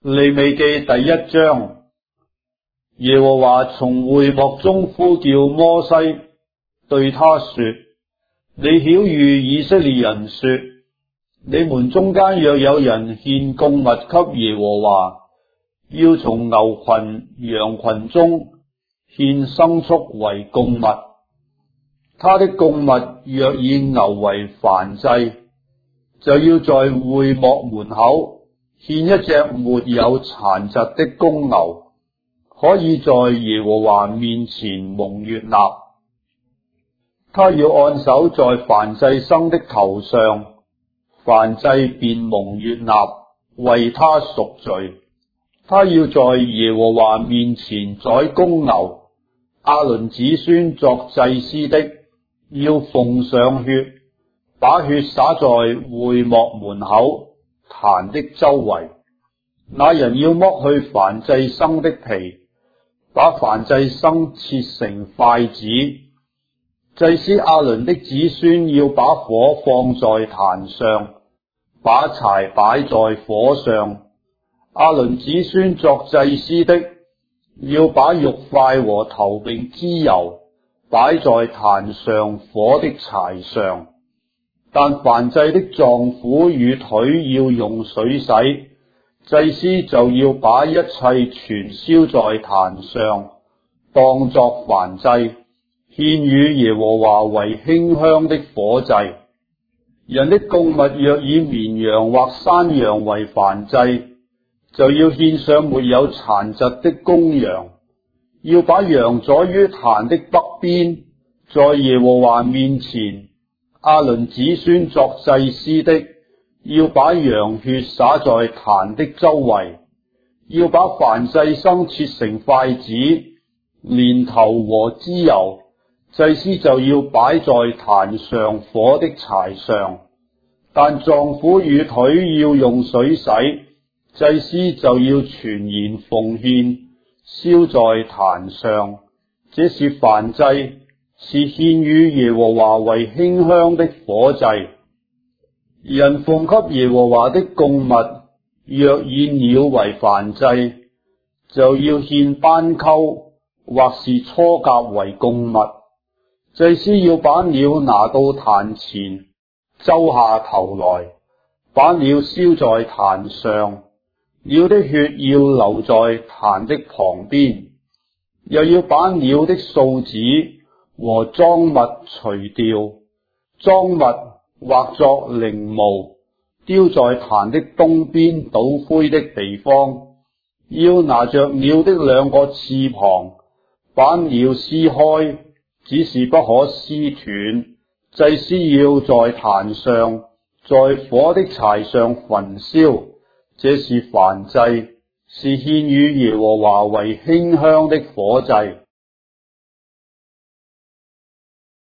利未記第1章，耶和華從會幕中呼叫摩西，對他說：你曉諭以色列人說，你們中間若有人獻供物給耶和華，要從牛群、羊群中獻牲畜為供物。他的供物若以牛為燔祭，就要在會幕門口獻一隻沒有殘疾的公牛，可以在耶和華面前蒙悅納。他要按手在燔祭牲的頭上，燔祭便蒙悅納，為他贖罪。他要在耶和華面前宰公牛，亞倫子孫作祭司的，要奉上血，把血灑在會幕門口壇的周圍。那人要剝去燔祭牲的皮，把燔祭牲切成塊子。祭司亞倫的子孫要把火放在壇上，把柴擺在火上。亞倫子孫作祭司的，要把肉塊和頭並脂油擺在壇上火的柴上。但燔祭的臟腑與腿要用水洗，祭司就要把一切全燒在壇上，當作燔祭，獻與耶和華為馨香的火祭。人的供物若以綿羊或山羊為燔祭，就要獻上沒有殘疾的公羊，要把羊宰於壇的北邊，在耶和華面前。亞倫子孫作祭司的，要把羊血灑在壇的周圍，要把燔祭牲切成塊子，連頭和脂油，祭司就要擺在壇上火的柴上。但臟腑與腿要用水洗，祭司就要全然奉獻，燒在壇上。這是燔祭，是獻與耶和華為馨香的火祭。人奉給耶和華的供物，若以鳥為燔祭，就要獻斑鳩或是雛鴿為供物。祭司要把鳥拿到壇前，揪下頭來，把鳥燒在壇上，鳥的血要留在壇的旁邊，又要把鳥的素子和贓物除掉，贓物或作翎毛，丟在壇的東邊倒灰的地方。要拿着鳥的兩個翅膀，把鳥撕開，只是不可撕斷。祭司要在壇上，在火的柴上焚燒。這是燔祭，是獻與耶和華為馨香的火祭。